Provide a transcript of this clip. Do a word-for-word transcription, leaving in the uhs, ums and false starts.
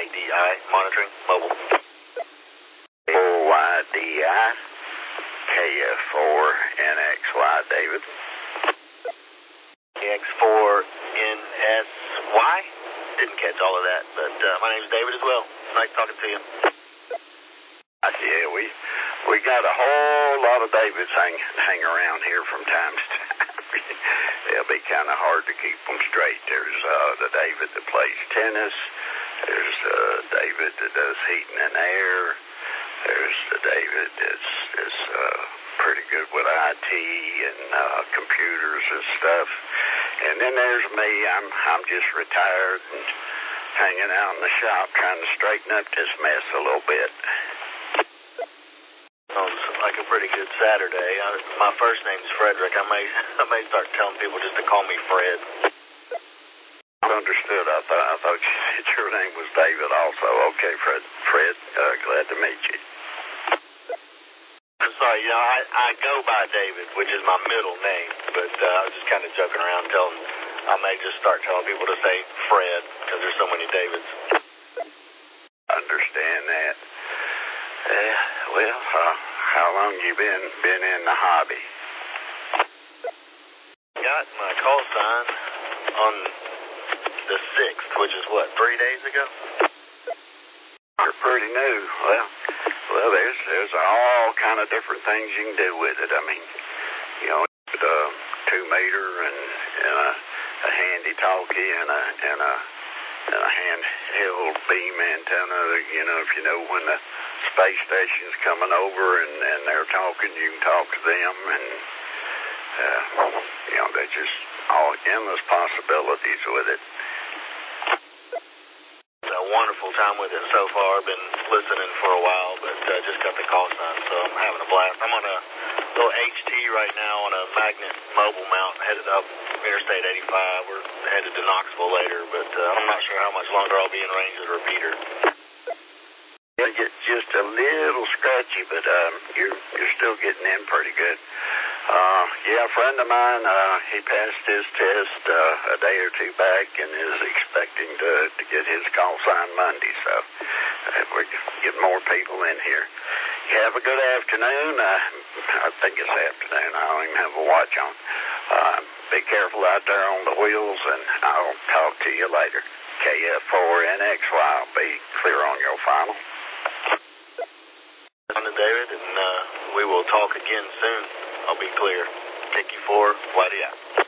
D I, monitoring, mobile. four Y D I, K F four N X Y, David. K X four N S Y? Didn't catch all of that, but uh, my name's David as well. Nice talking to you. Uh, yeah, we we got a whole lot of Davids hang, hang around here from time to time. It'll be kind of hard to keep them straight. There's uh, the David that plays tennis. There's uh, David that does heating and air. There's the David that's, that's uh, pretty good with I T and uh, computers and stuff. And then there's me. I'm I'm just retired and hanging out in the shop trying to straighten up this mess a little bit. Sounds like a pretty good Saturday. I, my first name's Frederick. I may I may start telling people just to call me Fred. Understood. I thought I thought you said your name was David also. Okay, Fred. Fred, uh, glad to meet you. I'm sorry, you know, I, I go by David, which is my middle name, but uh, I was just kind of joking around telling, I may just start telling people to say Fred, because there's so many Davids. Understand that. Uh, well, uh, how long you been been in the hobby? Got my call sign on the sixth, which is what, three days ago? You're pretty new. Well, well, there's there's all kind of different things you can do with it. I mean, you know, the two meter and, and a, a handy talkie and a and a and a handheld beam antenna. You know, if you know when the space station's coming over and, and they're talking, you can talk to them, and uh, you know, there's just all endless possibilities with it. A wonderful time with it so far. I've been listening for a while, but uh, just got the call sign, so I'm having a blast. I'm on a little H T right now on a magnet mobile mount headed up Interstate eighty-five. We're headed to Knoxville later, but uh, I'm not sure how much longer I'll be in range of the repeater. Yeah, just, just a little scratchy, but um, you're, you're still getting in pretty good. Uh, yeah, a friend of mine, uh, he passed his test uh, a day or two back and is expecting to, to get his call sign Monday, so uh, we're getting more people in here. You have a good afternoon. Uh, I think it's afternoon. I don't even have a watch on. Uh, be careful out there on the wheels, and I'll talk to you later. K F four N X Y, I'll be clear on your final. I'm David, and uh, we will talk again soon. I'll be clear. K Q four, Y D I.